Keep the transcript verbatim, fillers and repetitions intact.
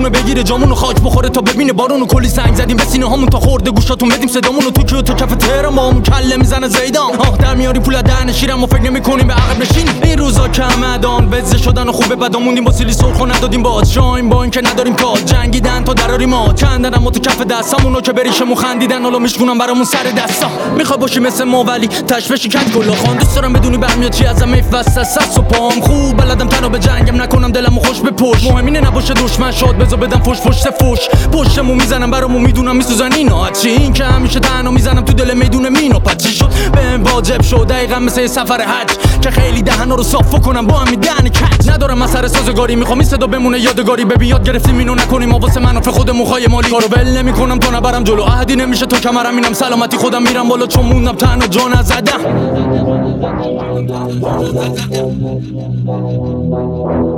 همه بگیره جامونو خاک بخوره تا ببینه بارونو کلی سنگ زدیم به سینه هامون تا خورده گوشاتون بدیم صدامونو تو کیو تو کف تهران با همون کله میزنه زیدان آه در میاری پول دهن شیرم و فکر نمی‌کنیم به عقب نشینیم این روزا که همدان وزه شدن و خوبه بداموندیم با سیلی سرخ و ندادیم باد شایم با این که نداریم تاج جنگیدن تا دراری ما کندن اما تو کف دستامونو که بریشمون خندیدن حالا میشکنن برامون سر دستا میخوای باشی مثل ما ولی تشویشی کج گلا خان دوست دارم بدونی برمیاد چی ازم میفسته سس و پام خوب بلدم تنها به جنگم نکنم دلمو خوش به پشت مهم اینه نباشه دشمن شاد بذار بدم فوش پشت فوش پشتمو میزنم برامو میدونم میسوزن اینا چی این که همیشه تنها میزنم تو دل میدون مینا پچی شد بهم واجب شد دقیقاً مثل سفر حج که خیلی دهنا رو صاف کنم با هم میدن کج ندارم مسئله سازگاری میخوام این صدا بمونه یادگاری ببین یاد گرفتیم اینو نکنیم واسه منافع خودمون خای مالی کارو ول نمیکنم تا نبرم جلو عهدی نمیشه تا کمرم اینم سلامتی خودم میرم بالا چون موندم تنها جا نزدم